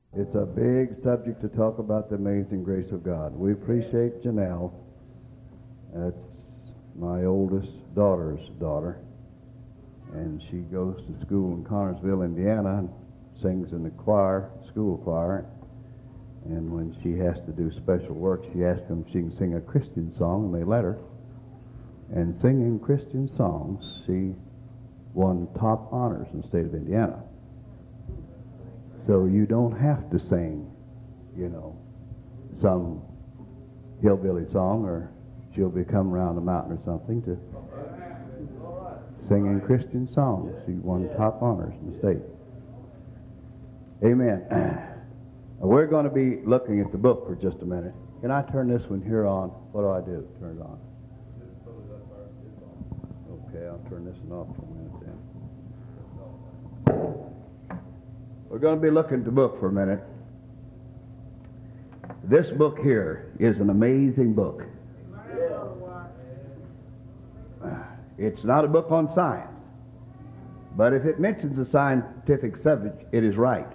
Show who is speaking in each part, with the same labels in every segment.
Speaker 1: It's a big subject to talk about the amazing grace of God. We appreciate Janelle. That's my oldest daughter's daughter. And she goes to school in Connersville, Indiana, and sings in the choir, school choir. And when she has to do special work, she asks them if she can sing a Christian song, and they let her. And singing Christian songs, she won top honors in the state of Indiana. So you don't have to sing, some hillbilly song, or she'll be coming around the mountain or something to singing Christian songs. She won top honors in the state. Amen. We're going to be looking at the book for just a minute. Can I turn this one here on? What do I do? Turn it on. Okay, I'll turn this one off for a minute then. We're going to be looking at the book for a minute. This book here is an amazing book. It's not a book on science, but if it mentions a scientific subject, it is right.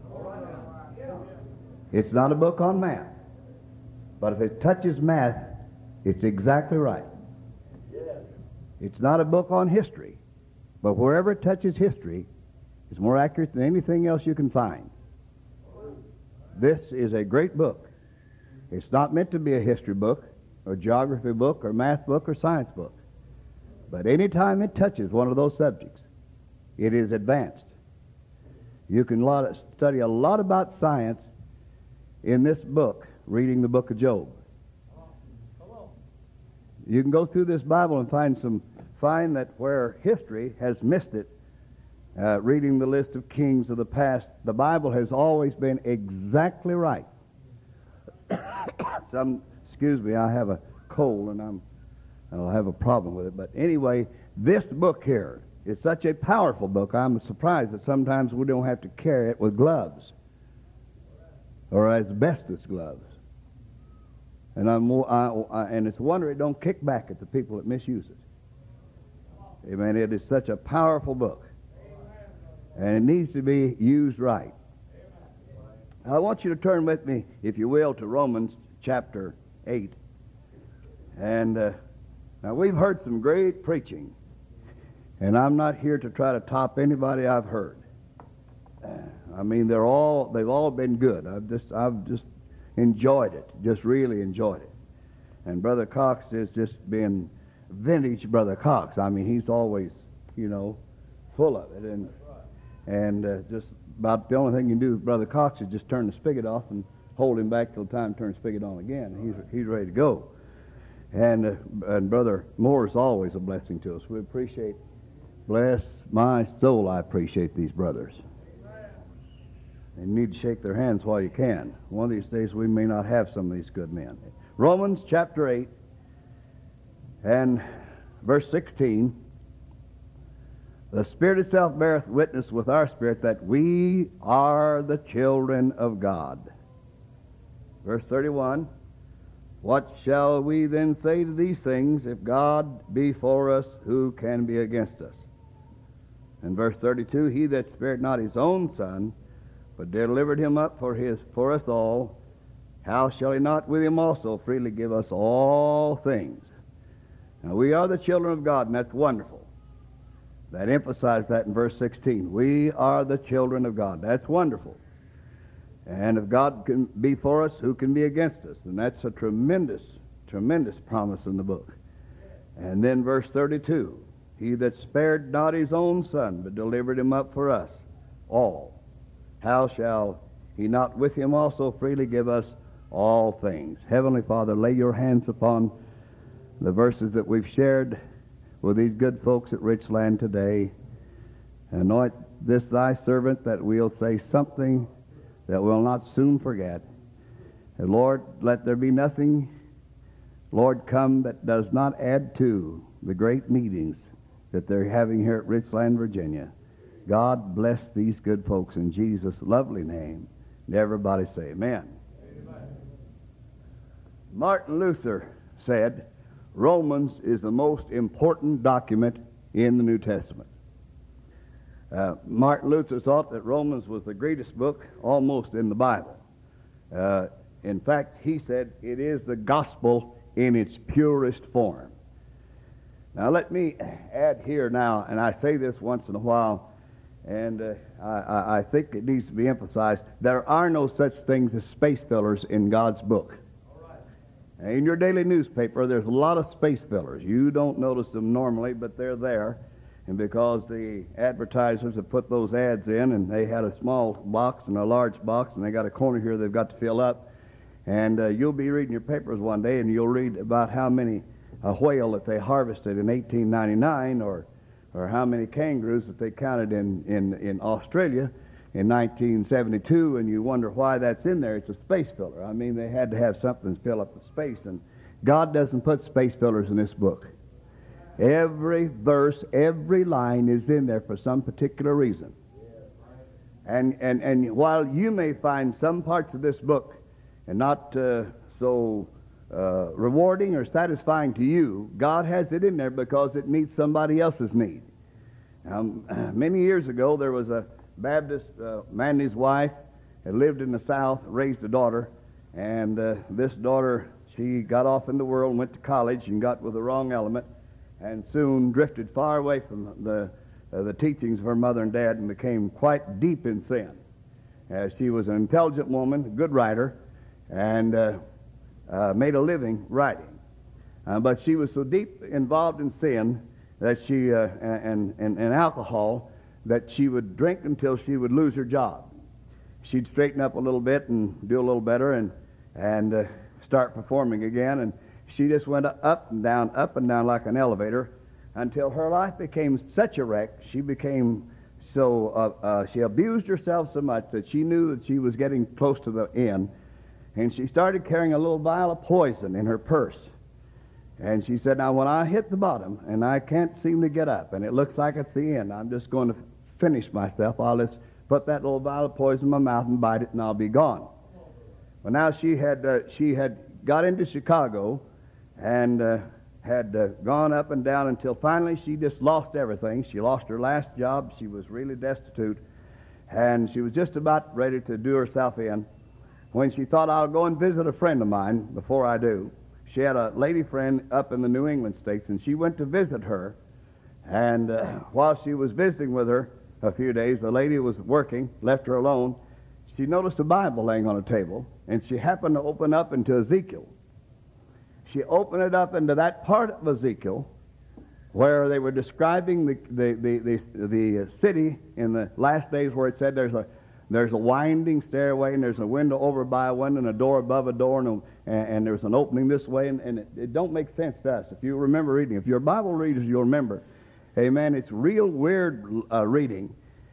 Speaker 1: It's not a book on math, but if it touches math, it's exactly right. It's not a book on history, but wherever it touches history, it's more accurate than anything else you can find. This is a great book. It's not meant to be a history book, or geography book, or math book, or science book. But any time it touches one of those subjects, it is advanced. You can study a lot about science in this book, reading the book of Job. You can go through this Bible and find that where history has missed it, reading the list of kings of the past, the Bible has always been exactly right. Excuse me, I have a cold and I'll have a problem with it. But anyway, this book here is such a powerful book. I'm surprised that sometimes we don't have to carry it with gloves or asbestos gloves. And and it's a wonder it don't kick back at the people that misuse it. Amen. It is such a powerful book. And it needs to be used right. I want you to turn with me, if you will, to Romans chapter 8. And now we've heard some great preaching. And I'm not here to try to top anybody I've heard. I mean, they've all been good. I've just enjoyed it, just really enjoyed it. And Brother Cox has just been vintage Brother Cox. I mean, he's always, full of it. And just about the only thing you can do with Brother Cox is just turn the spigot off and hold him back till the time to turn the spigot on again. He's ready to go. And Brother Moore is always a blessing to us. We appreciate, bless my soul, I appreciate these brothers. And you need to shake their hands while you can. One of these days we may not have some of these good men. Romans chapter 8 and verse 16. The Spirit itself beareth witness with our spirit that we are the children of God. Verse 31. What shall we then say to these things? If God be for us, who can be against us? And verse 32. He that spared not his own Son, but delivered him up for us all, how shall he not with him also freely give us all things? Now we are the children of God, and that's wonderful. That emphasized that in verse 16. We are the children of God. That's wonderful. And if God can be for us, who can be against us? And that's a tremendous, tremendous promise in the book. And then verse 32. He that spared not his own Son, but delivered him up for us all, how shall he not with him also freely give us all things? Heavenly Father, lay your hands upon the verses that we've shared with these good folks at Richland today. Anoint this thy servant that we'll say something that we'll not soon forget. And Lord, let there be nothing, Lord, come that does not add to the great meetings that they're having here at Richland, Virginia. God bless these good folks in Jesus' lovely name. And everybody say amen. Amen. Martin Luther said, Romans is the most important document in the New Testament. Martin Luther thought that Romans was the greatest book almost in the Bible. In fact, he said it is the gospel in its purest form. Now let me add here now, and I say this once in a while, and I think it needs to be emphasized, there are no such things as space fillers in God's book. In your daily newspaper, there's a lot of space fillers. You don't notice them normally, but they're there. And because the advertisers have put those ads in, and they had a small box and a large box, and they got a corner here they've got to fill up. And you'll be reading your papers one day, and you'll read about how many whale that they harvested in 1899, or how many kangaroos that they counted in Australia in 1972, and you wonder why that's in there. It's a space filler. I mean, they had to have something to fill up the space, and God doesn't put space fillers in this book. Every verse, every line is in there for some particular reason. And while you may find some parts of this book and not so rewarding or satisfying to you, God has it in there because it meets somebody else's need. Many years ago, there was a Baptist man and his wife had lived in the South, raised a daughter, and this daughter, she got off in the world, went to college, and got with the wrong element, and soon drifted far away from the teachings of her mother and dad and became quite deep in sin. She was an intelligent woman, a good writer, and made a living writing. But she was so deep involved in sin that she and alcohol that she would drink until she would lose her job. She'd straighten up a little bit and do a little better and start performing again, and she just went up and down like an elevator until her life became such a wreck. She became so she abused herself so much that she knew that she was getting close to the end, and she started carrying a little vial of poison in her purse. And she said, now when I hit the bottom and I can't seem to get up and it looks like it's the end, I'm just going to finish myself. I'll just put that little vial of poison in my mouth and bite it and I'll be gone. Well, now she had got into Chicago and had gone up and down until finally she just lost everything. She lost her last job. She was really destitute, and she was just about ready to do herself in when she thought, I'll go and visit a friend of mine before I do. She had a lady friend up in the New England states, and she went to visit her. And while she was visiting with her a few days, the lady was working, left her alone. She noticed a Bible laying on a table, and she happened to open up into Ezekiel. She opened it up into that part of Ezekiel where they were describing the city in the last days, where it said there's a winding stairway, and there's a window over by a window and a door above a door, and there's an opening this way, and it don't make sense to us. If you remember reading, if you're Bible readers, you'll remember. Amen. It's real weird reading.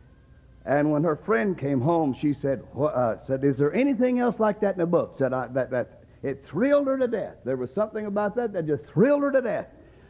Speaker 1: And when her friend came home, she said, is there anything else like that in the book? Said that it thrilled her to death. There was something about that just thrilled her to death.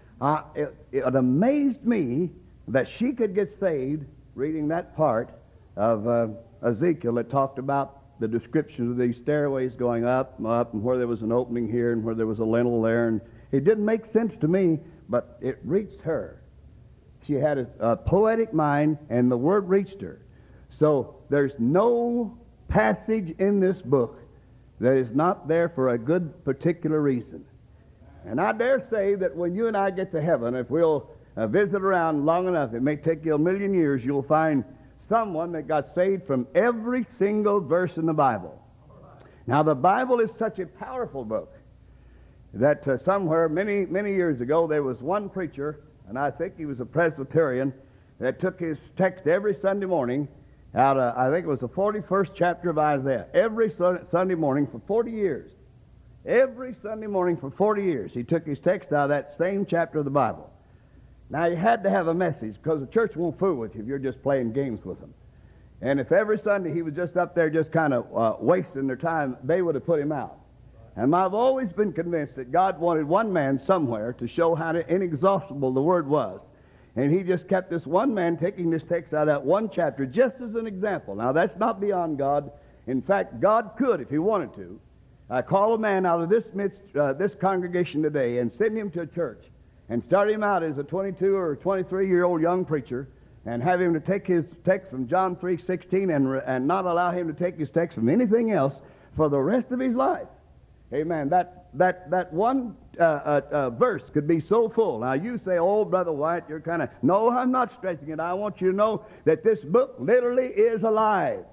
Speaker 1: It amazed me that she could get saved reading that part of Ezekiel that talked about the description of these stairways going up, and where there was an opening here and where there was a lintel there. And it didn't make sense to me, but it reached her. She had a poetic mind, and the word reached her. So there's no passage in this book that is not there for a good particular reason. And I dare say that when you and I get to heaven, if we'll visit around long enough, it may take you 1,000,000 years, you'll find someone that got saved from every single verse in the Bible. Now, the Bible is such a powerful book that somewhere many, many years ago, there was one preacher, and I think he was a Presbyterian, that took his text every Sunday morning out of, I think it was the 41st chapter of Isaiah, every Sunday morning for 40 years. Every Sunday morning for 40 years, he took his text out of that same chapter of the Bible. Now, you had to have a message, because the church won't fool with you if you're just playing games with them. And if every Sunday he was just up there just kind of wasting their time, they would have put him out. And I've always been convinced that God wanted one man somewhere to show how inexhaustible the Word was. And he just kept this one man taking this text out of that one chapter just as an example. Now, that's not beyond God. In fact, God could, if he wanted to, call a man out of this congregation today and send him to a church and start him out as a 22 or 23-year-old young preacher and have him to take his text from John 3:16 and not allow him to take his text from anything else for the rest of his life. Amen. That one verse could be so full. Now you say, "Oh, Brother White, you're kind of..." No, I'm not stretching it. I want you to know that this book literally is alive.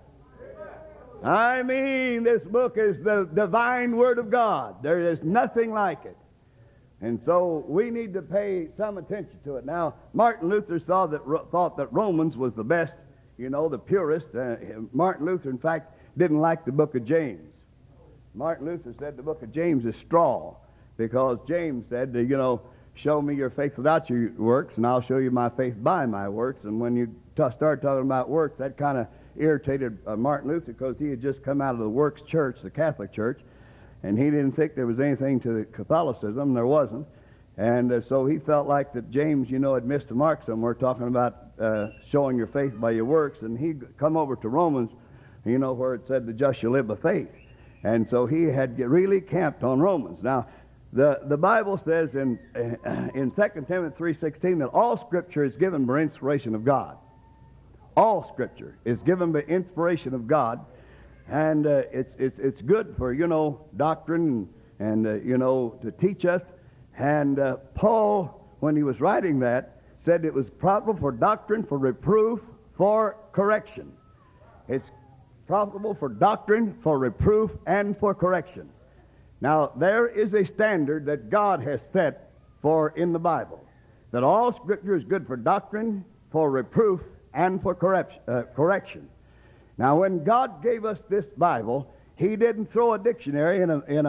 Speaker 1: I mean, this book is the divine Word of God. There is nothing like it. And so we need to pay some attention to it. Now, Martin Luther thought that Romans was the best, the purest. Martin Luther, in fact, didn't like the book of James. Martin Luther said the book of James is straw, because James said, show me your faith without your works, and I'll show you my faith by my works. And when you start talking about works, that kind of irritated Martin Luther, because he had just come out of the Works Church, the Catholic Church, and he didn't think there was anything to Catholicism. There wasn't. And so he felt like that James, had missed the mark somewhere, talking about showing your faith by your works. And he'd come over to Romans, where it said the just shall live by faith. And so he had really camped on Romans. Now, the Bible says in 2 Timothy 3:16 that all Scripture is given by inspiration of God. All Scripture is given by inspiration of God. And it's good for, doctrine and to teach us. And Paul, when he was writing that, said it was profitable for doctrine, for reproof, for correction. It's profitable for doctrine, for reproof, and for correction. Now, there is a standard that God has set for in the Bible, that all Scripture is good for doctrine, for reproof, and for correction. Now, when God gave us this Bible, He didn't throw a dictionary in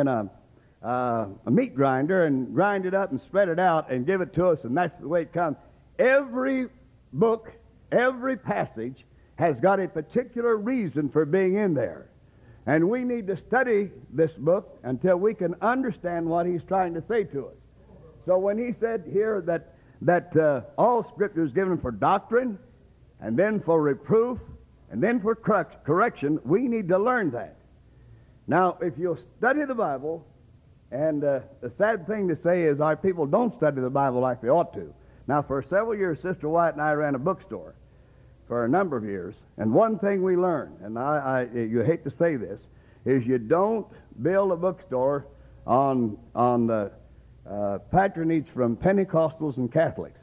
Speaker 1: a meat grinder and grind it up and spread it out and give it to us, and that's the way it comes. Every book, every passage has got a particular reason for being in there. And we need to study this book until we can understand what He's trying to say to us. So when He said here that all Scripture is given for doctrine, and then for reproof, and then for correction, we need to learn that. Now, if you'll study the Bible, and the sad thing to say is our people don't study the Bible like they ought to. Now, for several years, Sister White and I ran a bookstore for a number of years, and one thing we learned, and you hate to say this, is you don't build a bookstore on the patronage from Pentecostals and Catholics.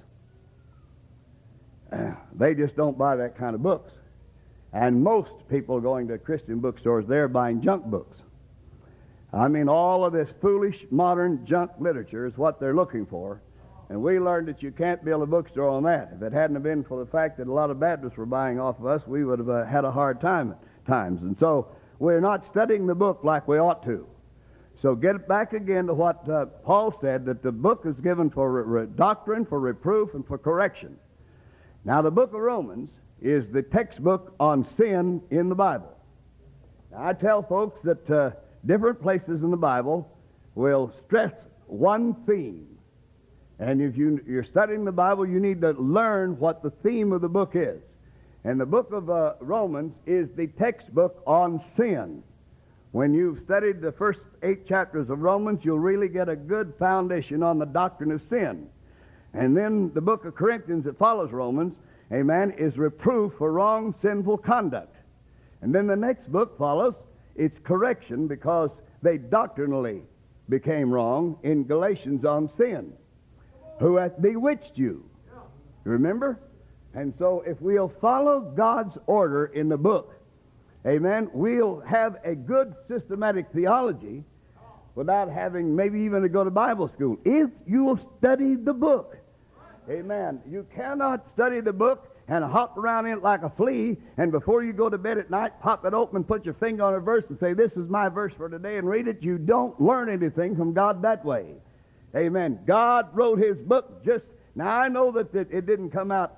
Speaker 1: They just don't buy that kind of books. And most people going to Christian bookstores, they're buying junk books. I mean, all of this foolish, modern junk literature is what they're looking for. And we learned that you can't build a bookstore on that. If it hadn't have been for the fact that a lot of Baptists were buying off of us, we would have had a hard time at times. And so we're not studying the book like we ought to. So get back again to what Paul said, that the book is given for doctrine, for reproof, and for correction. Now, the book of Romans is the textbook on sin in the Bible. Now, I tell folks that different places in the Bible will stress one theme. And if you're studying the Bible, you need to learn what the theme of the book is. And the book of Romans is the textbook on sin. When you've studied the first 8 chapters of Romans, you'll really get a good foundation on the doctrine of sin. And then the book of Corinthians that follows Romans, amen, is reproof for wrong, sinful conduct. And then the next book follows, it's correction because they doctrinally became wrong in Galatians on sin. Who hath bewitched you? Remember? And so if we'll follow God's order in the book, amen, we'll have a good systematic theology without having maybe even to go to Bible school. If you'll study the book. Amen. You cannot study the book and hop around in it like a flea, and before you go to bed at night, pop it open and put your finger on a verse and say, this is my verse for today, and read it. You don't learn anything from God that way. Amen. God wrote His book just... Now, I know that it didn't come out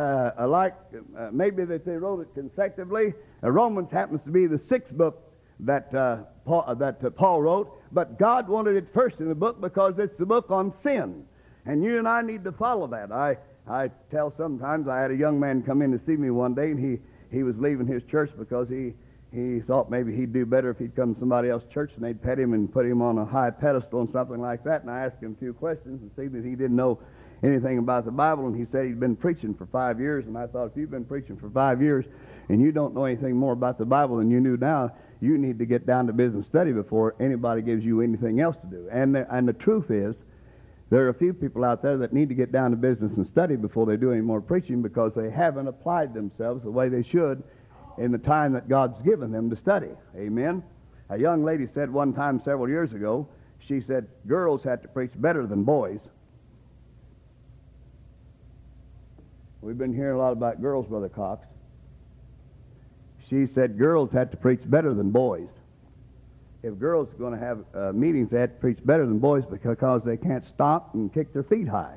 Speaker 1: maybe that they wrote it consecutively. Romans happens to be the 6th book that Paul wrote, but God wanted it first in the book because it's the book on sin. And you and I need to follow that. I tell sometimes, I had a young man come in to see me one day, and he was leaving his church because he thought maybe he'd do better if he'd come to somebody else's church and they'd pet him and put him on a high pedestal and something like that. And I asked him a few questions and see that he didn't know anything about the Bible, and he said he'd been preaching for 5 years. And I thought, if you've been preaching for 5 years and you don't know anything more about the Bible than you knew now, you need to get down to business study before anybody gives you anything else to do. And the truth is, there are a few people out there that need to get down to business and study before they do any more preaching, because they haven't applied themselves the way they should in the time that God's given them to study. Amen? A young lady said one time several years ago, she said, girls had to preach better than boys. We've been hearing a lot about girls, Brother Cox. She said girls had to preach better than boys. If girls are going to have meetings, they have to preach better than boys because they can't stop and kick their feet high.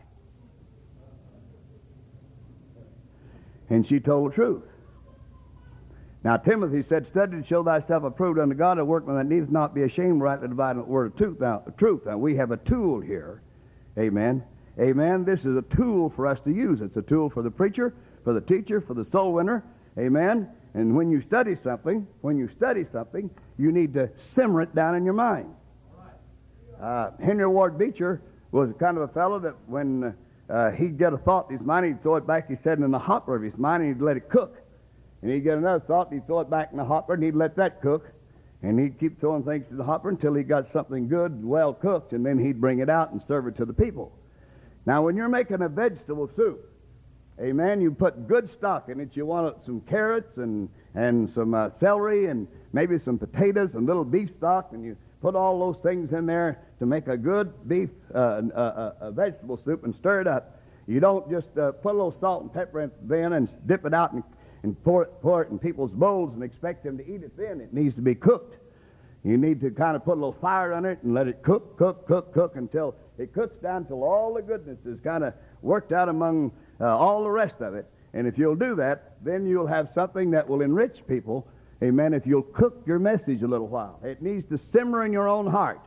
Speaker 1: And she told the truth. Now, Timothy said, study to show thyself approved unto God, a workman that needeth not be ashamed, rightly dividing the word of truth. Now, we have a tool here. Amen. Amen. This is a tool for us to use. It's a tool for the preacher, for the teacher, for the soul winner. Amen. And when you study something, you need to simmer it down in your mind. Henry Ward Beecher was kind of a fellow that when he'd get a thought in his mind, he'd throw it back, he said, in the hopper of his mind, and he'd let it cook. And he'd get another thought, and he'd throw it back in the hopper, and he'd let that cook. And he'd keep throwing things to the hopper until he got something good, well cooked, and then he'd bring it out and serve it to the people. Now, when you're making a vegetable soup, amen, you put good stock in it. You want some carrots and some celery and maybe some potatoes and little beef stock, and you put all those things in there to make a good beef vegetable soup and stir it up. You don't just put a little salt and pepper in it then and dip it out and pour it in people's bowls and expect them to eat it then. It needs to be cooked. You need to kind of put a little fire on it and let it cook until it cooks down until all the goodness is kind of worked out among all the rest of it. And if you'll do that, then you'll have something that will enrich people. Amen. If you'll cook your message a little while. It needs to simmer in your own heart.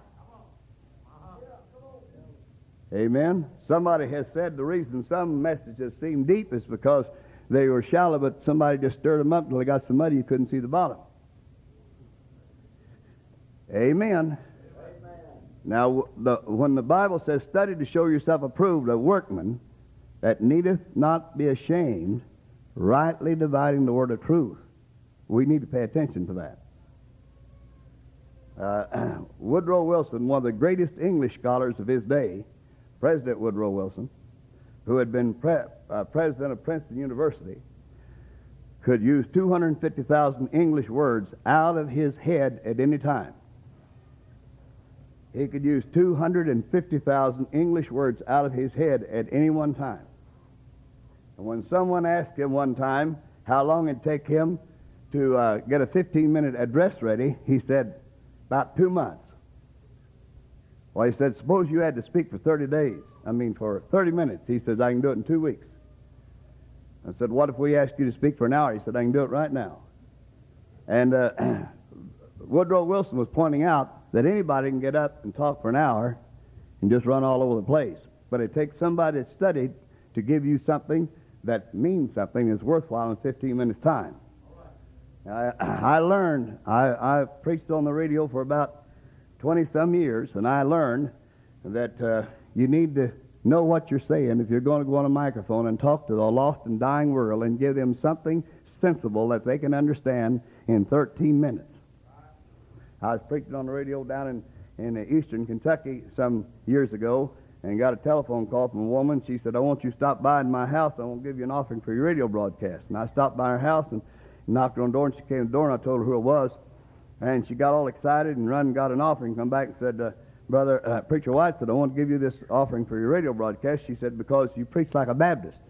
Speaker 1: Amen. Somebody has said the reason some messages seem deep is because they were shallow, but somebody just stirred them up until they got so muddy you couldn't see the bottom. Amen. Now, when the Bible says, study to show yourself approved, a workman that needeth not be ashamed, rightly dividing the word of truth. We need to pay attention to that. Woodrow Wilson, one of the greatest English scholars of his day, President Woodrow Wilson, who had been president of Princeton University, could use 250,000 English words out of his head at any time. He could use 250,000 English words out of his head at any one time. And when someone asked him one time how long it'd take him to get a 15-minute address ready, he said, about 2 months. Well, he said, suppose you had to speak for 30 minutes. He says, I can do it in 2 weeks. I said, what if we asked you to speak for an hour? He said, I can do it right now. And Woodrow Wilson was pointing out that anybody can get up and talk for an hour and just run all over the place. But it takes somebody that studied to give you something that means something is worthwhile in 15 minutes' time. I learned, I preached on the radio for about 20-some years, and I learned that you need to know what you're saying if you're going to go on a microphone and talk to the lost and dying world and give them something sensible that they can understand in 13 minutes. I was preaching on the radio down in eastern Kentucky some years ago and got a telephone call from a woman. She said, I want you to stop by in my house. I want to give you an offering for your radio broadcast. And I stopped by her house and knocked on the door, and she came to the door, and I told her who it was. And she got all excited and run and got an offering, come back and said, Brother Preacher White said, I want to give you this offering for your radio broadcast. She said, because you preach like a Baptist.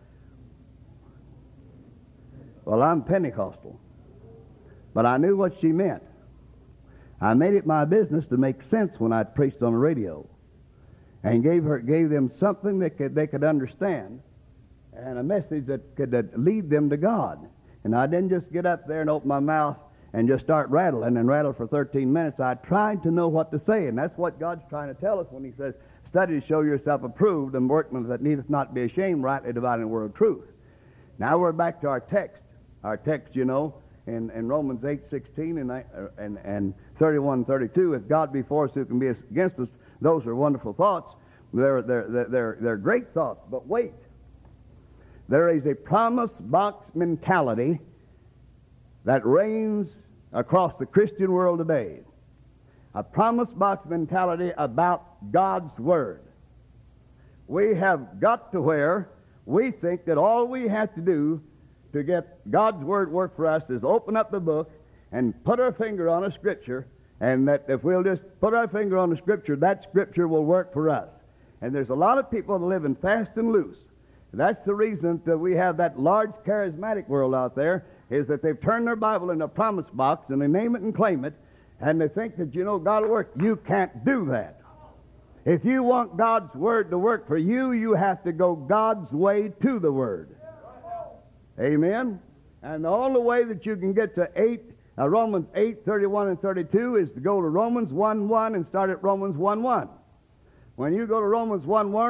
Speaker 1: Well, I'm Pentecostal. But I knew what she meant. I made it my business to make sense when I preached on the radio, and gave them something that they could understand, and a message that could lead them to God. And I didn't just get up there and open my mouth and just start rattling and rattle for 13 minutes. I tried to know what to say, and that's what God's trying to tell us when he says, study to show yourself approved, and workmen that needeth not be ashamed, rightly dividing the word of truth. Now we're back to our text. Our text, you know, in Romans 8:16 and 31:32, if God be for us, who can be against us? Those are wonderful thoughts. They're great thoughts, but wait. There is a promise box mentality that reigns across the Christian world today. A promise box mentality about God's Word. We have got to where we think that all we have to do to get God's Word work for us is open up the book and put our finger on a Scripture, and that if we'll just put our finger on the Scripture, that Scripture will work for us. And there's a lot of people living fast and loose. That's the reason that we have that large charismatic world out there, is that they've turned their Bible into a promise box and they name it and claim it, and they think that, God will work. You can't do that. If you want God's Word to work for you, you have to go God's way to the Word. Amen? And the only way that you can get to Romans 8, 31 and 32 is to go to Romans 1:1 and start at Romans 1:1. When you go to Romans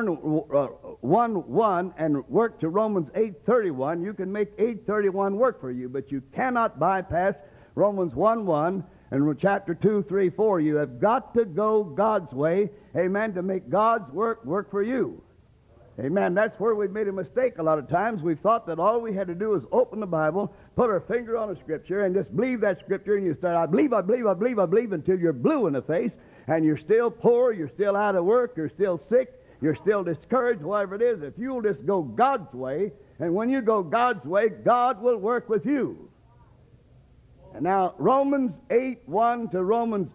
Speaker 1: 1:1 and work to Romans 8:31, you can make 8:31 work for you, but you cannot bypass Romans 1:1 and chapter 2, 3, 4. You have got to go God's way, amen, to make God's work for you. Amen. That's where we've made a mistake a lot of times. We've thought that all we had to do is open the Bible, put our finger on a Scripture, and just believe that Scripture, and you start, I believe, until you're blue in the face, and you're still poor, you're still out of work, you're still sick, you're still discouraged, whatever it is. If you'll just go God's way, and when you go God's way, God will work with you. And now, Romans 8:1 to Romans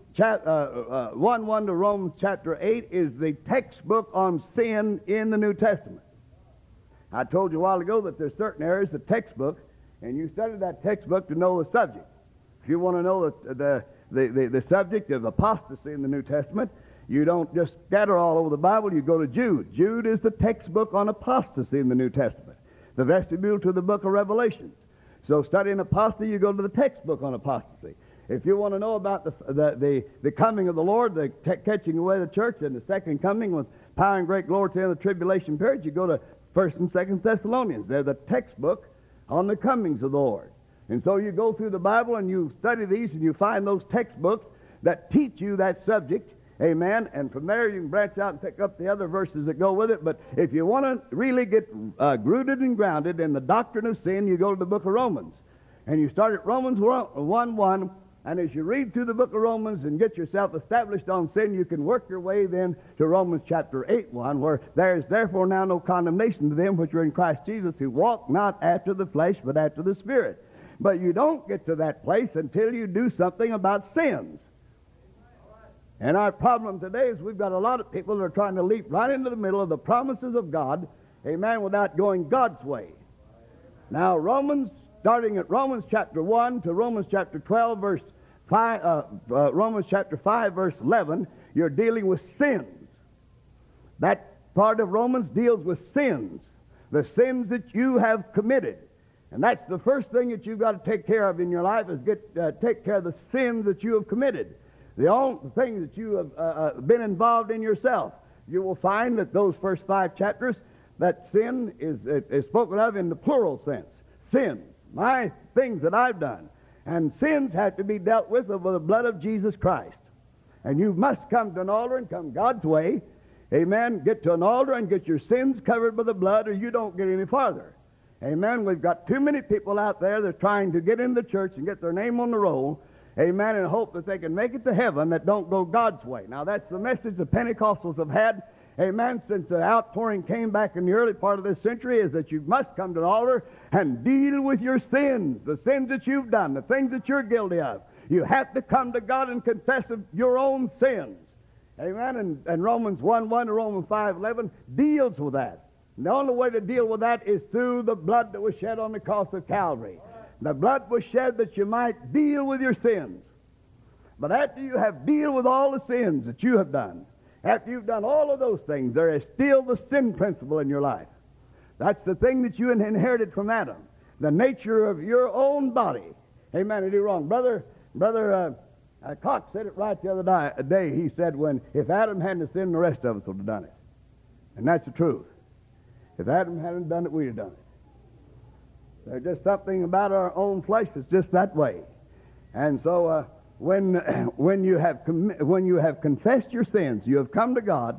Speaker 1: 1:1 to Romans chapter 8 is the textbook on sin in the New Testament. I told you a while ago that there's certain areas of textbook, and you study that textbook to know the subject. If you want to know the subject of apostasy in the New Testament, you don't just scatter all over the Bible, you go to Jude. Jude is the textbook on apostasy in the New Testament, the vestibule to the book of Revelations. So studying apostasy, you go to the textbook on apostasy. If you want to know about the coming of the Lord, the catching away of the church, and the second coming with power and great glory to the end of the tribulation period, you go to 1 and 2 Thessalonians. They're the textbook on the comings of the Lord. And so you go through the Bible and you study these and you find those textbooks that teach you that subject. Amen. And from there you can branch out and pick up the other verses that go with it. But if you want to really get rooted and grounded in the doctrine of sin, you go to the book of Romans. And you start at Romans 1:1. And as you read through the book of Romans and get yourself established on sin, you can work your way then to Romans chapter 8:1, where there is therefore now no condemnation to them which are in Christ Jesus, who walk not after the flesh, but after the Spirit. But you don't get to that place until you do something about sins. And our problem today is we've got a lot of people that are trying to leap right into the middle of the promises of God, amen, without going God's way. Now, starting at Romans chapter 1 to Romans chapter 12, verse 5, Romans chapter 5, verse 11, you're dealing with sins. That part of Romans deals with sins, the sins that you have committed. And that's the first thing that you've got to take care of in your life, is take care of the sins that you have committed. The only thing that you have been involved in yourself. You will find that those first 5 chapters, that sin is spoken of in the plural sense. Sins, my things that I've done. And sins have to be dealt with over the blood of Jesus Christ. And you must come to an altar and come God's way. Amen. Get to an altar and get your sins covered by the blood, or you don't get any farther. Amen. We've got too many people out there that are trying to get in the church and get their name on the roll. Amen, and hope that they can make it to heaven, that don't go God's way. Now, that's the message the Pentecostals have had, amen, since the outpouring came back in the early part of this century, is that you must come to the altar and deal with your sins, the sins that you've done, the things that you're guilty of. You have to come to God and confess of your own sins. Amen, and Romans 1:1 to Romans 5:11 deals with that. And the only way to deal with that is through the blood that was shed on the cross of Calvary. The blood was shed that you might deal with your sins. But after you have dealt with all the sins that you have done, after you've done all of those things, there is still the sin principle in your life. That's the thing that you inherited from Adam, the nature of your own body. Amen. I do wrong. Brother Cox said it right the other day. He said, if Adam hadn't sinned, the rest of us would have done it. And that's the truth. If Adam hadn't done it, we'd have done it. There's just something about our own flesh that's just that way. And so when you have confessed your sins, you have come to God,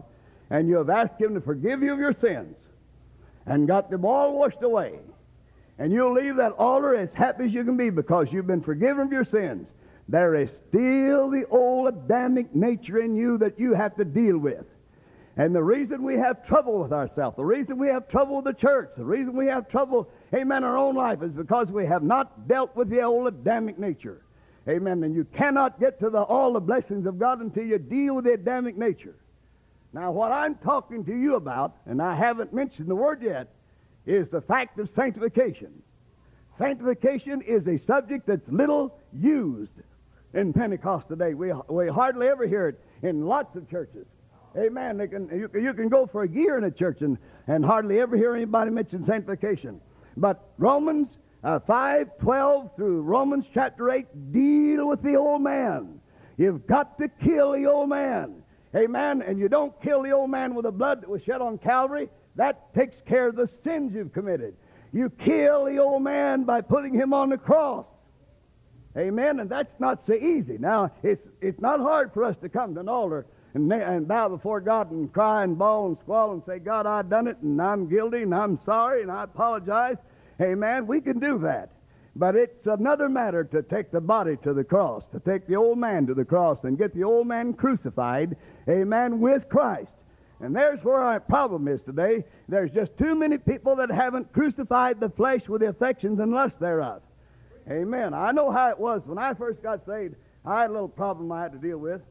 Speaker 1: and you have asked Him to forgive you of your sins and got them all washed away, and you'll leave that altar as happy as you can be because you've been forgiven of your sins, there is still the old Adamic nature in you that you have to deal with. And the reason we have trouble with ourselves, the reason we have trouble with the church, the reason we have trouble, amen, in our own life is because we have not dealt with the old Adamic nature. Amen. And you cannot get to all the blessings of God until you deal with the Adamic nature. Now, what I'm talking to you about, and I haven't mentioned the word yet, is the fact of sanctification. Sanctification is a subject that's little used in Pentecost today. We hardly ever hear it in lots of churches. Amen. You can go for a year in a church and hardly ever hear anybody mention sanctification. But Romans 5:12 through Romans chapter 8 deal with the old man. You've got to kill the old man. Amen. And you don't kill the old man with the blood that was shed on Calvary. That takes care of the sins you've committed. You kill the old man by putting him on the cross. Amen. And that's not so easy. Now, it's not hard for us to come to an altar and bow before God and cry and bawl and squall and say, God, I've done it, and I'm guilty, and I'm sorry, and I apologize. Amen. We can do that. But it's another matter to take the body to the cross, to take the old man to the cross and get the old man crucified, amen, with Christ. And there's where our problem is today. There's just too many people that haven't crucified the flesh with the affections and lusts thereof. Amen. I know how it was when I first got saved. I had a little problem I had to deal with.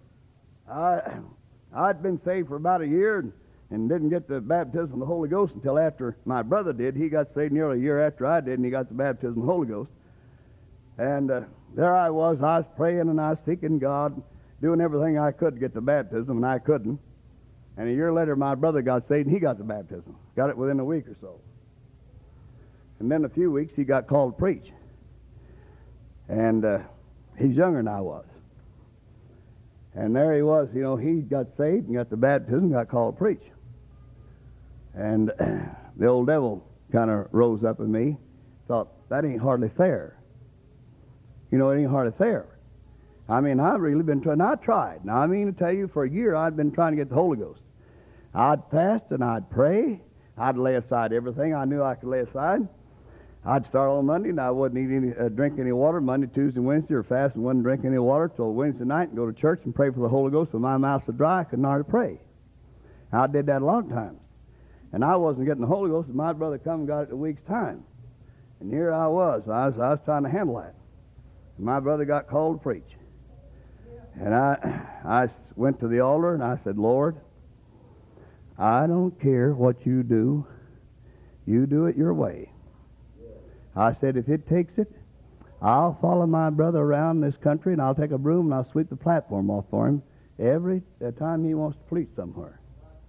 Speaker 1: I'd been saved for about a year and didn't get the baptism of the Holy Ghost until after my brother did. He got saved nearly a year after I did, and he got the baptism of the Holy Ghost. And there I was praying and I was seeking God, doing everything I could to get the baptism, and I couldn't. And a year later, my brother got saved, and he got the baptism. Got it within a week or so. And then a few weeks, he got called to preach. And he's younger than I was. And there he was, he got saved and got the baptism, got called to preach. And the old devil kind of rose up in me, thought, that ain't hardly fair. It ain't hardly fair. I mean, I've really been trying. I tried. Now, I mean to tell you, for a year, I'd been trying to get the Holy Ghost. I'd fast and I'd pray. I'd lay aside everything I knew I could lay aside. I'd start on Monday, and I wouldn't drink any water Monday, Tuesday, Wednesday, or fast and wouldn't drink any water till Wednesday night and go to church and pray for the Holy Ghost. When my mouth was dry, I couldn't hardly pray. I did that a lot of times. And I wasn't getting the Holy Ghost, and my brother come and got it in a week's time. And here I was. I was trying to handle that. And my brother got called to preach. And I went to the altar, and I said, Lord, I don't care what you do. You do it your way. I said, if it takes it, I'll follow my brother around this country, and I'll take a broom, and I'll sweep the platform off for him every time he wants to preach somewhere.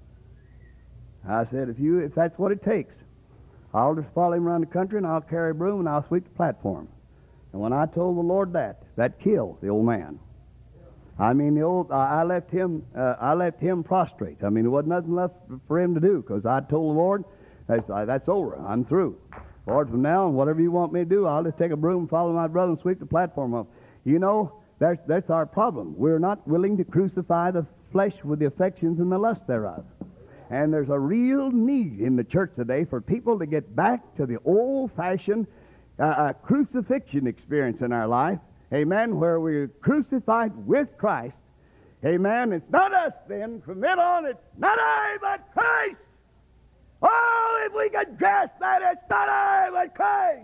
Speaker 1: I said, if that's what it takes, I'll just follow him around the country, and I'll carry a broom, and I'll sweep the platform. And when I told the Lord that killed the old man. I mean, I left him prostrate. I mean, there wasn't nothing left for him to do, because I told the Lord, that's over. I'm through. Lord, from now on, whatever you want me to do, I'll just take a broom, follow my brother, and sweep the platform up. That's our problem. We're not willing to crucify the flesh with the affections and the lust thereof. And there's a real need in the church today for people to get back to the old-fashioned crucifixion experience in our life. Amen, where we're crucified with Christ. Amen. It's not us then. From then on, it's not I, but Christ. Oh, if we could grasp that, it's not I, but Christ.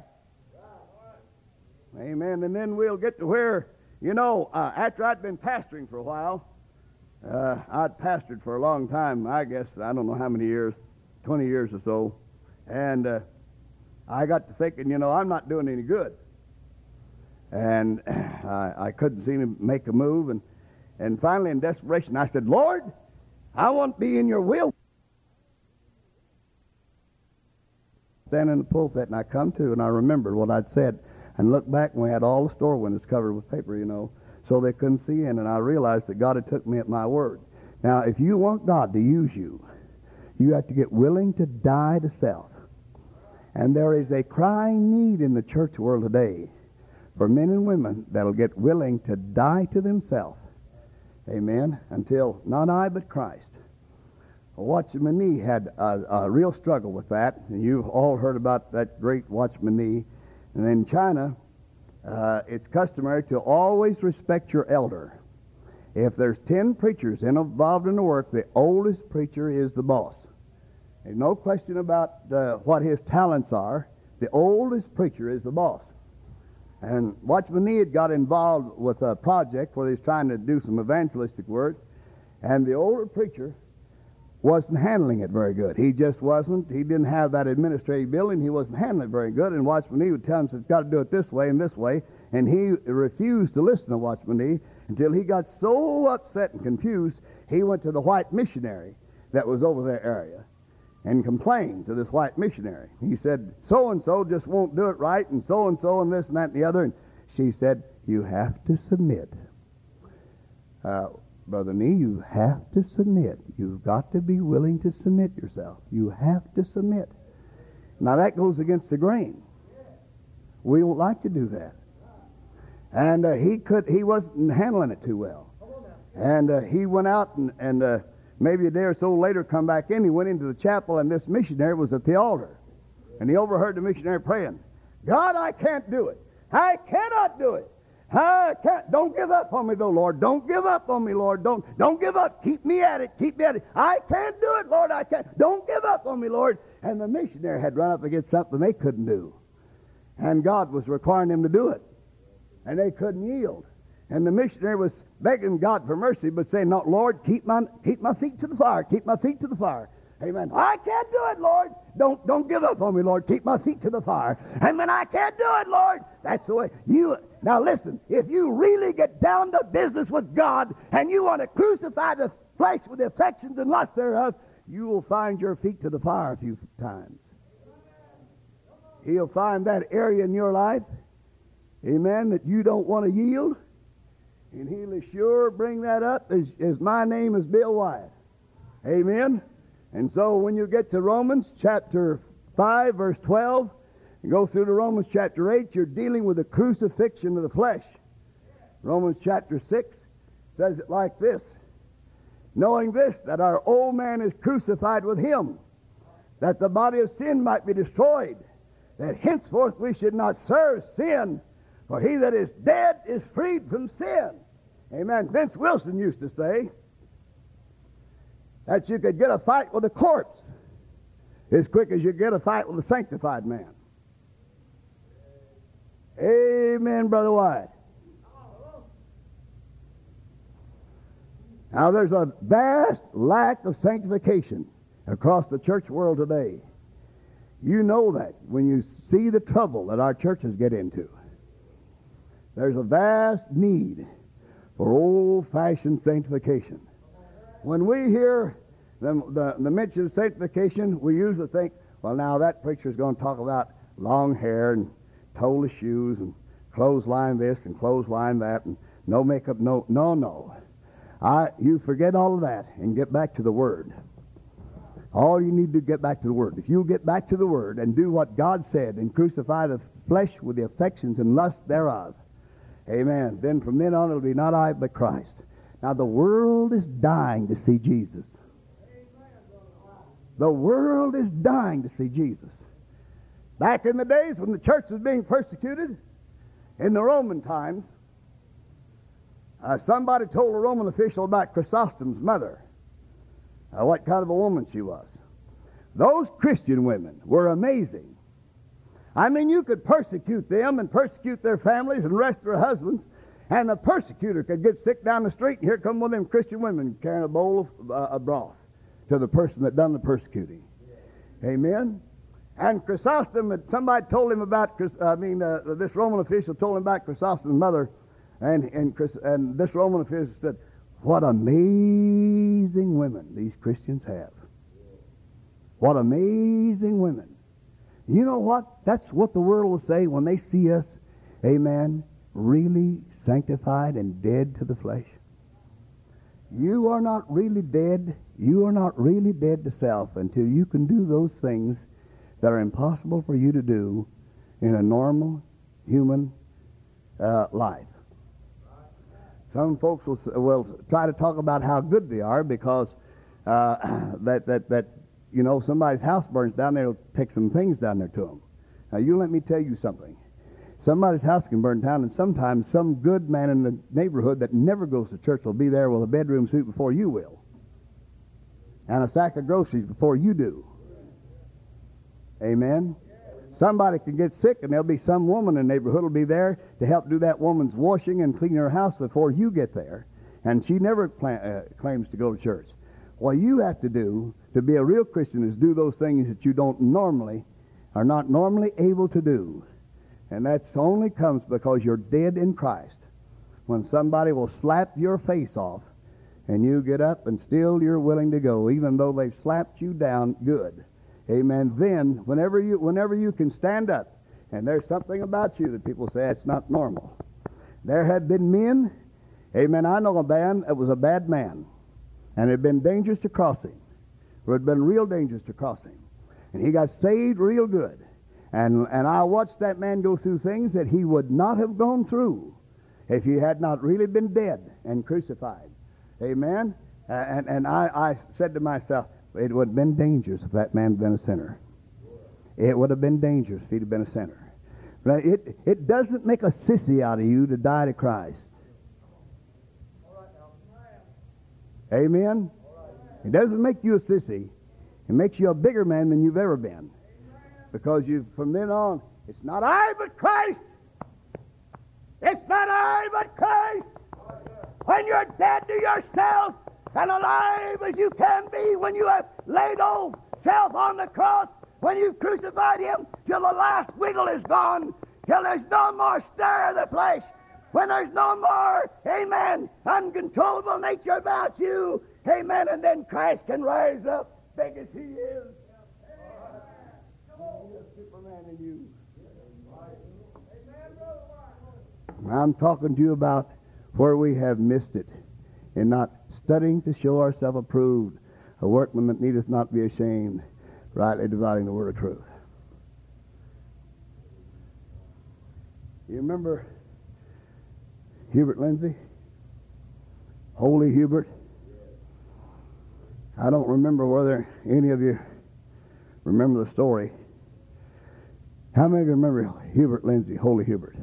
Speaker 1: Amen. And then we'll get to where, after I'd been pastoring for a while, I'd pastored for a long time, I guess, I don't know how many years, 20 years or so. And I got to thinking, I'm not doing any good. And I couldn't seem to make a move. And finally, in desperation, I said, Lord, I want to be in your will. Standing in the pulpit, and I come to, and I remembered what I'd said, and looked back, and we had all the store windows covered with paper, so they couldn't see in, and I realized that God had took me at my word. Now, if you want God to use you, you have to get willing to die to self. And there is a crying need in the church world today for men and women that'll get willing to die to themselves. Amen. Until not I, but Christ. Watchman Nee had a real struggle with that, and you've all heard about that great Watchman Nee. And in China, it's customary to always respect your elder. If there's 10 preachers involved in the work, the oldest preacher is the boss. There's no question about what his talents are. The oldest preacher is the boss. And Watchman Nee had got involved with a project where he was trying to do some evangelistic work, and the older preacher wasn't handling it very good. He just wasn't. He didn't have that administrative ability, and he wasn't handling it very good. And Watchman Nee would tell him, it's got to do it this way and this way, and he refused to listen to Watchman Nee until he got so upset and confused, he went to the white missionary that was over their area and complained to this white missionary. He said, so-and-so just won't do it right, and so-and-so and this and that and the other. And she said, you have to submit. Brother Nee, you have to submit. You've got to be willing to submit yourself. You have to submit. Now that goes against the grain. We don't like to do that. And he wasn't handling it too well. And he went out and maybe a day or so later come back in. He went into the chapel, and this missionary was at the altar. And he overheard the missionary praying, God, I can't do it. I cannot do it. I can't. Don't give up on me, though, Lord. Don't give up on me, Lord. Don't give up. Keep me at it. Keep me at it. I can't do it, Lord. I can't. Don't give up on me, Lord. And the missionary had run up against something they couldn't do. And God was requiring them to do it. And they couldn't yield. And the missionary was begging God for mercy, but saying, no, Lord, keep my feet to the fire. Keep my feet to the fire. Amen. I can't do it, Lord. Don't give up on me, Lord. Keep my feet to the fire. And when I can't do it, Lord, that's the way you... Now listen, if you really get down to business with God and you want to crucify the flesh with the affections and lust thereof, you will find your feet to the fire a few times. He'll find that area in your life, amen, that you don't want to yield, and he'll sure bring that up as my name is Bill Wyatt. Amen. And so when you get to Romans chapter 5, verse 12, and go through to Romans chapter 8, you're dealing with the crucifixion of the flesh. Romans chapter 6 says it like this, knowing this, that our old man is crucified with him, that the body of sin might be destroyed, that henceforth we should not serve sin, for he that is dead is freed from sin. Amen. Vince Wilson used to say that you could get a fight with a corpse as quick as you get a fight with a sanctified man. Amen, Brother Wyatt. Now, there's a vast lack of sanctification across the church world today. You know that when you see the trouble that our churches get into. There's a vast need for old-fashioned sanctification. When we hear the mention of sanctification, we usually think, well, now that preacher's going to talk about long hair and toeless shoes and clothesline this and clothesline that and no makeup, no. You forget all of that and get back to the Word. All you need to get back to the Word. If you get back to the Word and do what God said and crucify the flesh with the affections and lust thereof, amen, then from then on it'll be not I but Christ. Now the world is dying to see Jesus. The world is dying to see Jesus. Back in the days when the church was being persecuted, in the Roman times, somebody told a Roman official about Chrysostom's mother, what kind of a woman she was. Those Christian women were amazing. I mean, you could persecute them and persecute their families and arrest their husbands, and the persecutor could get sick down the street, and here come one of them Christian women carrying a bowl of broth to the person that done the persecuting. Amen? And Chrysostom, somebody told him about, this Roman official told him about Chrysostom's mother, and this Roman official said, what amazing women these Christians have. What amazing women. You know what? That's what the world will say when they see us, amen, really sanctified and dead to the flesh. You are not really dead. You are not really dead to self until you can do those things that are impossible for you to do in a normal human life. Some folks will try to talk about how good they are because that you know, somebody's house burns down, they'll take some things down there to them. Now, you let me tell you something. Somebody's house can burn down, and sometimes some good man in the neighborhood that never goes to church will be there with a bedroom suit before you will, and a sack of groceries before you do. Amen? Somebody can get sick, and there'll be some woman in the neighborhood will be there to help do that woman's washing and clean her house before you get there, and she never claims to go to church. What you have to do to be a real Christian is do those things that you are not normally able to do. And that only comes because you're dead in Christ. When somebody will slap your face off and you get up and still you're willing to go, even though they've slapped you down good. Amen. Then, whenever you can stand up, and there's something about you that people say it's not normal. There had been men, amen, I know a man that was a bad man, and it had been dangerous to cross him. It had been real dangerous to cross him. And he got saved real good. And I watched that man go through things that he would not have gone through if he had not really been dead and crucified. Amen? And I said to myself, it would have been dangerous if that man had been a sinner. It would have been dangerous if he'd have been a sinner. But it doesn't make a sissy out of you to die to Christ. Amen? It doesn't make you a sissy. It makes you a bigger man than you've ever been. Because from then on, it's not I but Christ. It's not I but Christ. When you're dead to yourself and alive as you can be, when you have laid old self on the cross, when you've crucified him till the last wiggle is gone, till there's no more stir of the flesh, when there's no more, amen, uncontrollable nature about you, amen, and then Christ can rise up big as he is. Superman in you. I'm talking to you about where we have missed it in not studying to show ourselves approved, a workman that needeth not be ashamed, rightly dividing the word of truth. You remember Hubert Lindsay? Holy Hubert? I don't remember whether any of you remember the story. How many of you remember Hubert Lindsay, Holy Hubert?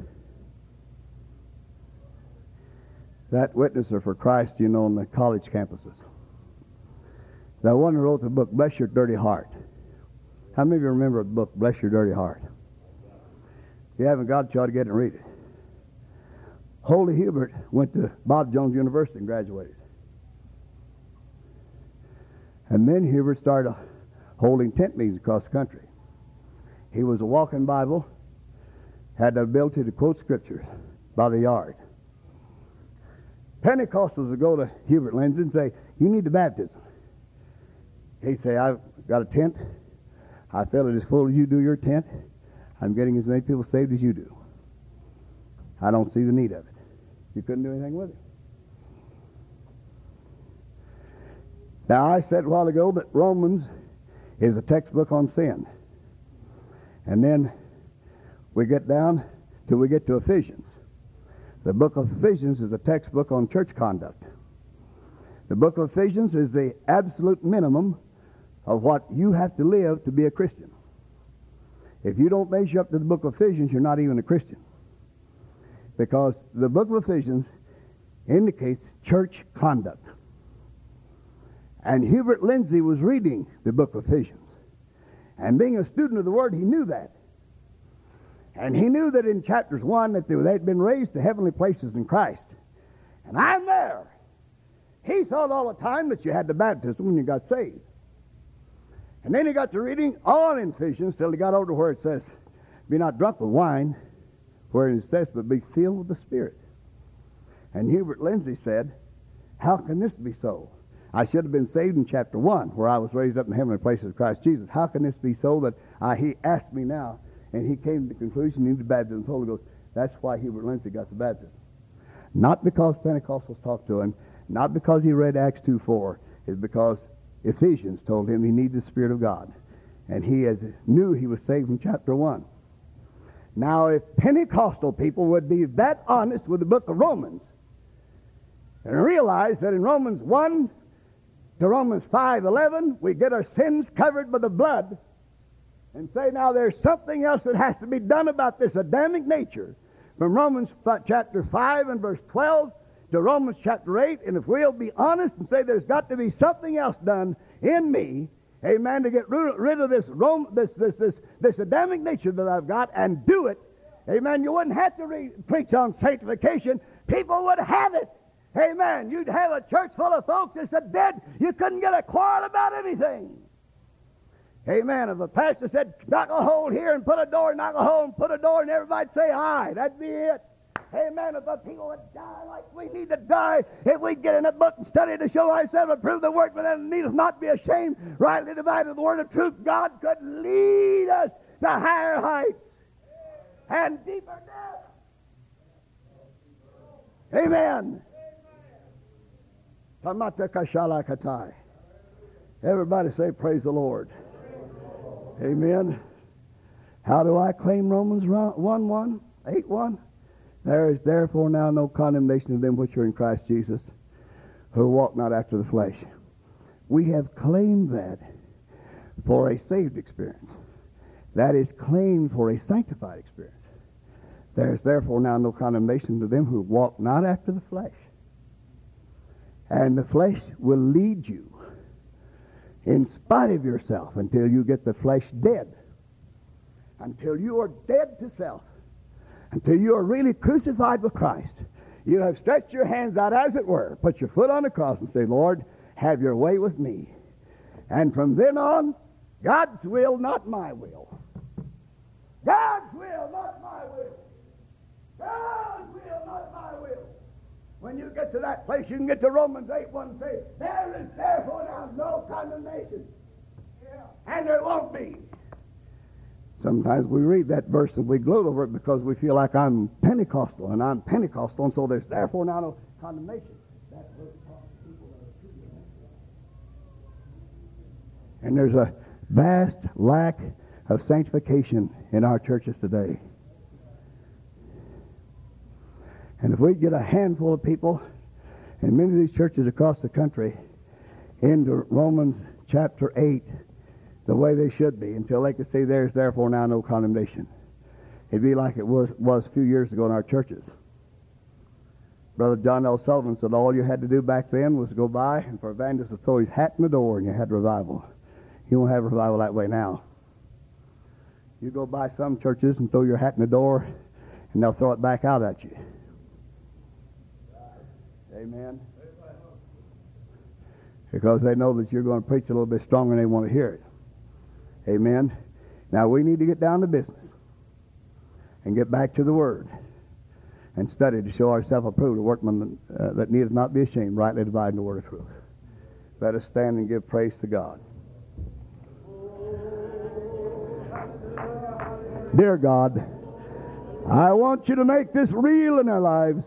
Speaker 1: That witnesser for Christ, you know, on the college campuses. That one who wrote the book, Bless Your Dirty Heart. How many of you remember the book, Bless Your Dirty Heart? If you haven't got it, you ought to get it and read it. Holy Hubert went to Bob Jones University and graduated. And then Hubert started holding tent meetings across the country. He was a walking Bible, had the ability to quote scriptures by the yard. Pentecostals would go to Hubert Lindsay and say, you need the baptism. He'd say, I've got a tent. I fill it as full as you do your tent. I'm getting as many people saved as you do. I don't see the need of it. You couldn't do anything with it. Now, I said a while ago that Romans is a textbook on sin. And then we get down till we get to Ephesians. The book of Ephesians is a textbook on church conduct. The book of Ephesians is the absolute minimum of what you have to live to be a Christian. If you don't measure up to the book of Ephesians, you're not even a Christian. Because the book of Ephesians indicates church conduct. And Hubert Lindsay was reading the book of Ephesians. And being a student of the Word, he knew that. And he knew that in chapters 1 that they had been raised to heavenly places in Christ. And I'm there. He thought all the time that you had the baptism when you got saved. And then he got to reading all in Ephesians till he got over to where it says, be not drunk with wine, where it says, but be filled with the Spirit. And Hubert Lindsay said, how can this be so? I should have been saved in chapter 1, where I was raised up in heavenly places with Christ Jesus. How can this be so that he asked me now, and he came to the conclusion he needed the baptism of the Holy Ghost? That's why Hubert Lindsay got the baptism. Not because Pentecostals talked to him, not because he read Acts 2:4. It's because Ephesians told him he needed the Spirit of God. And he knew he was saved from chapter 1. Now, if Pentecostal people would be that honest with the book of Romans and realize that in Romans 1:10 to Romans 5:11, we get our sins covered by the blood, and say now there's something else that has to be done about this Adamic nature. From Romans chapter 5 and verse 12 to Romans chapter 8, and if we'll be honest and say there's got to be something else done in me, amen, to get rid of this Adamic nature that I've got and do it, amen, you wouldn't have to preach on sanctification. People would have it. Amen. You'd have a church full of folks that said dead. You couldn't get a quarrel about anything. Amen. If a pastor said, knock a hole here and put a door, knock a hole and put a door, and everybody'd say aye. That'd be it. Amen. If the people would die like we need to die, if we'd get in a book and study to show ourselves and prove the workman and need us not be ashamed, rightly divided the word of truth, God could lead us to higher heights and deeper depths. Amen. Tamata kashala katai. Everybody say, praise the Lord. Amen. How do I claim Romans 1:1, 8:1? There is therefore now no condemnation to them which are in Christ Jesus, who walk not after the flesh. We have claimed that for a saved experience. That is claimed for a sanctified experience. There is therefore now no condemnation to them who walk not after the flesh. And the flesh will lead you in spite of yourself until you get the flesh dead. Until you are dead to self. Until you are really crucified with Christ. You have stretched your hands out, as it were, put your foot on the cross and say, Lord, have your way with me. And from then on, God's will, not my will. God's will, not my will. God's will, not my will. When you get to that place, you can get to Romans 8:1 and say, there is therefore now no condemnation. And there won't be. Sometimes we read that verse and we gloat over it because we feel like I'm Pentecostal, and I'm Pentecostal, and so there's therefore now no condemnation. That verse talks to people that are true. And there's a vast lack of sanctification in our churches today. And if we get a handful of people in many of these churches across the country into Romans chapter 8 the way they should be until they could say there's therefore now no condemnation, it'd be like it was a few years ago in our churches. Brother John L. Sullivan said all you had to do back then was to go by and for evangelist to throw his hat in the door and you had revival. You won't have revival that way now. You go by some churches and throw your hat in the door and they'll throw it back out at you. Amen. Because they know that you're going to preach a little bit stronger and they want to hear it. Amen. Now we need to get down to business and get back to the Word and study to show ourselves approved, a workman that needeth not be ashamed, rightly dividing the word of truth. Let us stand and give praise to God. Dear God, I want you to make this real in our lives.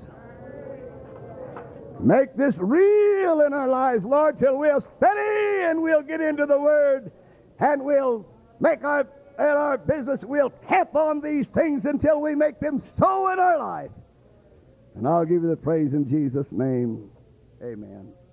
Speaker 1: Make this real in our lives, Lord, till we'll study and we'll get into the Word and we'll make our business, we'll tap on these things until we make them so in our life. And I'll give you the praise in Jesus' name. Amen.